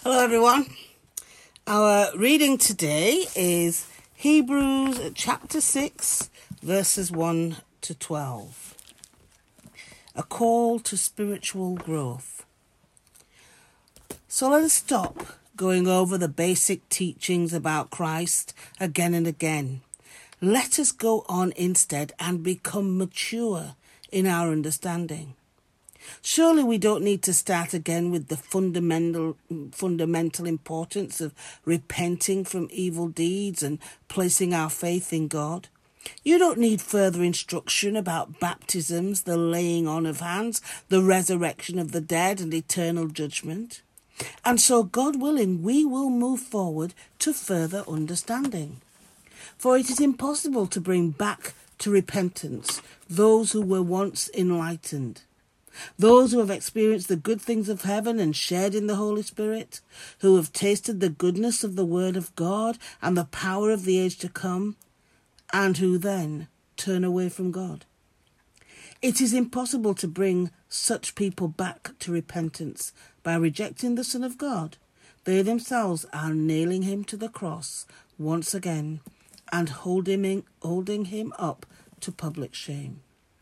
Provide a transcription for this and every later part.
Hello everyone. Our reading today is Hebrews chapter 6 verses 1 to 12. A call to spiritual growth. So let us stop going over the basic teachings about Christ again and again. Let us go on instead and become mature in our understanding. Surely we don't need to start again with the fundamental importance of repenting from evil deeds and placing our faith in God. You don't need further instruction about baptisms, the laying on of hands, the resurrection of the dead and eternal judgment. And so, God willing, we will move forward to further understanding. For it is impossible to bring back to repentance those who were once enlightened. Those who have experienced the good things of heaven and shared in the Holy Spirit, who have tasted the goodness of the Word of God and the power of the age to come, and who then turn away from God. It is impossible to bring such people back to repentance by rejecting the Son of God. They themselves are nailing him to the cross once again and holding him up to public shame.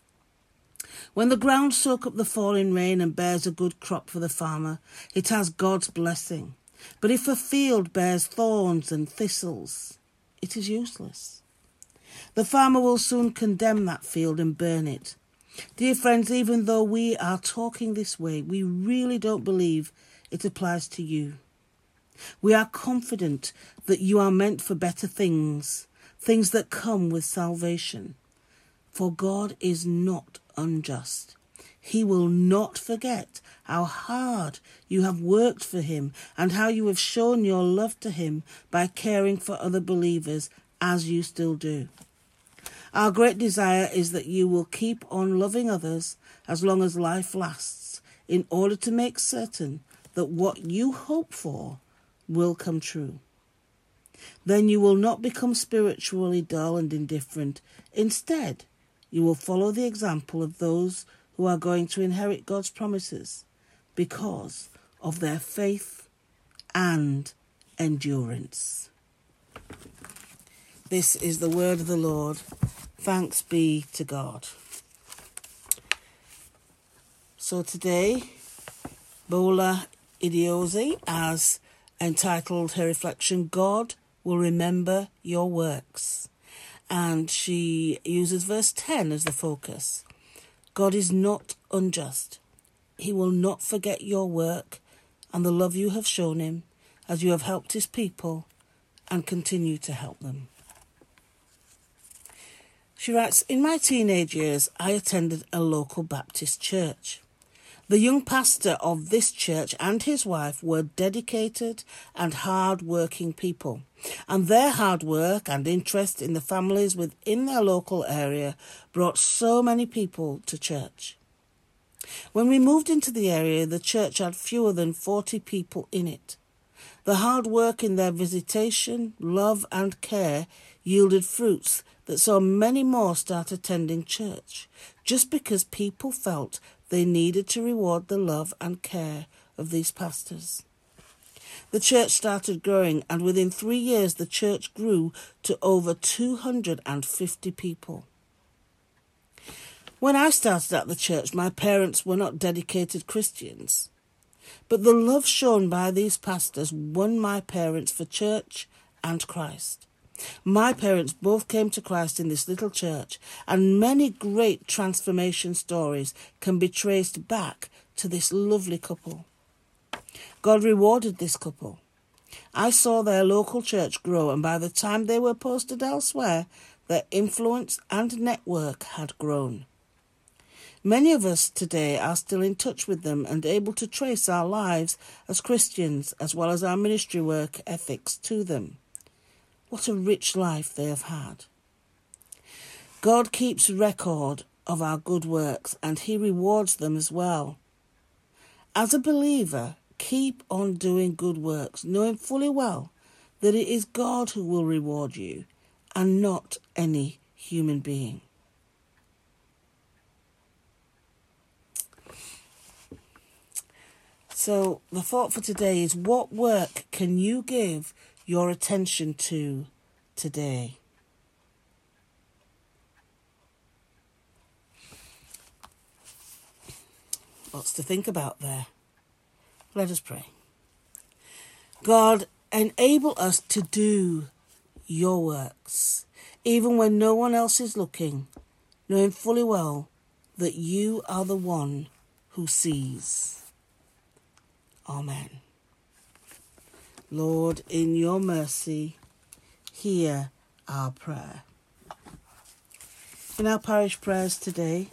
When the ground soaks up the falling rain and bears a good crop for the farmer, it has God's blessing. But if a field bears thorns and thistles, it is useless. The farmer will soon condemn that field and burn it. Dear friends, even though we are talking this way, we really don't believe it applies to you. We are confident that you are meant for better things, things that come with salvation. For God is not unjust. He will not forget how hard you have worked for him and how you have shown your love to him by caring for other believers as you still do. Our great desire is that you will keep on loving others as long as life lasts, in order to make certain that what you hope for will come true. Then you will not become spiritually dull and indifferent. Instead, you will follow the example of those who are going to inherit God's promises because of their faith and endurance. This is the word of the Lord. Thanks be to God. So today, Bola Idiozi has entitled her reflection, God will remember your works. And she uses verse 10 as the focus. God is not unjust. He will not forget your work and the love you have shown him as you have helped his people and continue to help them. She writes, in my teenage years, I attended a local Baptist church. The young pastor of this church and his wife were dedicated and hard-working people, and their hard work and interest in the families within their local area brought so many people to church. When we moved into the area, the church had fewer than 40 people in it. The hard work in their visitation, love and care yielded fruits that saw many more start attending church, just because people felt they needed to reward the love and care of these pastors. The church started growing, and within 3 years the church grew to over 250 people. When I started at the church, my parents were not dedicated Christians. But the love shown by these pastors won my parents for church and Christ. My parents both came to Christ in this little church, and many great transformation stories can be traced back to this lovely couple. God rewarded this couple. I saw their local church grow, and by the time they were posted elsewhere, their influence and network had grown. Many of us today are still in touch with them and able to trace our lives as Christians as well as our ministry work ethics to them. What a rich life they have had. God keeps record of our good works and he rewards them as well. As a believer, keep on doing good works, knowing fully well that it is God who will reward you and not any human being. So the thought for today is, what work can you give your attention to today? Lots to think about there. Let us pray. God, enable us to do your works, even when no one else is looking, knowing fully well that you are the one who sees. Amen. Lord, in your mercy, hear our prayer. In our parish prayers today,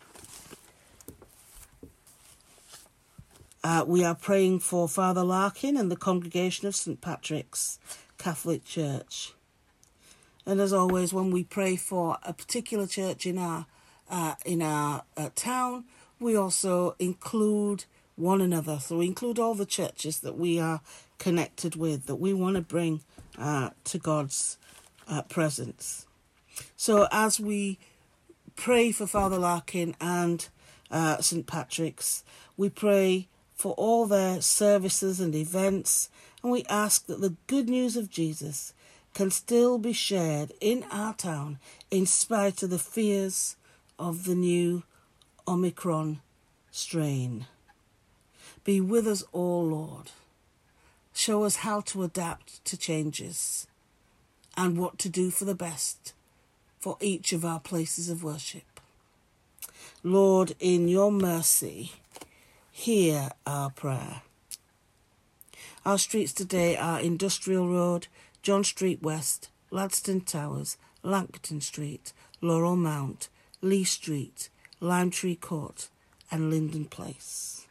we are praying for Father Larkin and the congregation of St. Patrick's Catholic Church. And as always, when we pray for a particular church in our town, we also include one another. So we include all the churches that we are connected with, that we want to bring to God's presence. So as we pray for Father Larkin and St. Patrick's, we pray for all their services and events, and we ask that the good news of Jesus can still be shared in our town in spite of the fears of the new Omicron strain. Be with us all, Lord. Show us how to adapt to changes and what to do for the best for each of our places of worship. Lord, in your mercy, hear our prayer. Our streets today are Industrial Road, John Street West, Ladstone Towers, Langton Street, Laurel Mount, Lee Street, Lime Tree Court and Linden Place.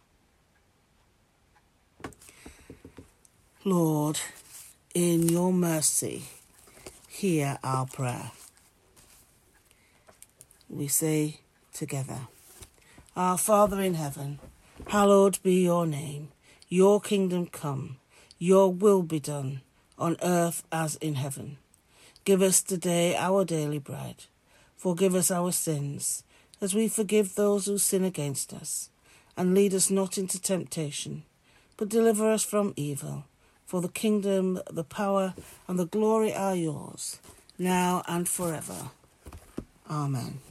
Lord, in your mercy, hear our prayer. We say together, Our Father in heaven, hallowed be your name. Your kingdom come, your will be done, on earth as in heaven. Give us today our daily bread. Forgive us our sins, as we forgive those who sin against us. And lead us not into temptation, but deliver us from evil. For the kingdom, the power, and the glory are yours, now and forever. Amen.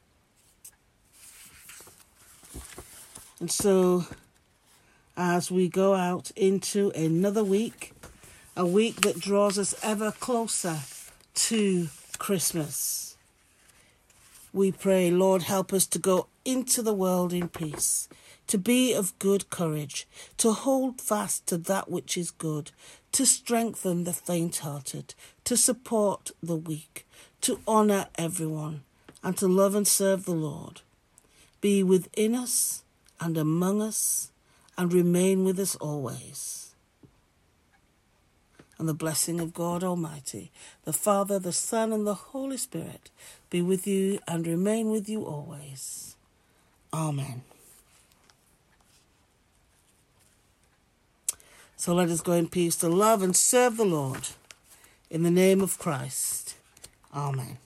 And so, as we go out into another week, a week that draws us ever closer to Christmas, we pray, Lord, help us to go into the world in peace, to be of good courage, to hold fast to that which is good, to strengthen the faint-hearted, to support the weak, to honour everyone, and to love and serve the Lord. Be within us and among us, and remain with us always. And the blessing of God Almighty, the Father, the Son, and the Holy Spirit be with you and remain with you always. Amen. So let us go in peace to love and serve the Lord. In the name of Christ. Amen.